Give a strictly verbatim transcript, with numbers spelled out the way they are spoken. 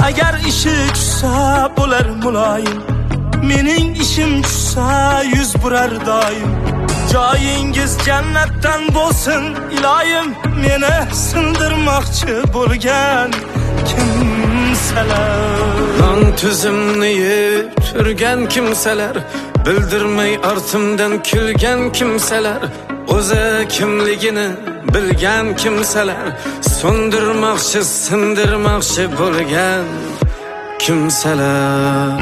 Agar ishi tushsa bo'lar muloyim, mening ishim tushsa yuz burar doim. Joyingiz jannatdan bo'lsin iloyim, meni sindirmoqchi bo'lgan kimsalar. Non tuzimni yeb turgan kimsalar, bildirmay ortimdan kulgan kimsalar, o'zi kimligini bilgan kimsalar, so'ndirmoqchi, sindirmoqchi bo'lgan kimsalar.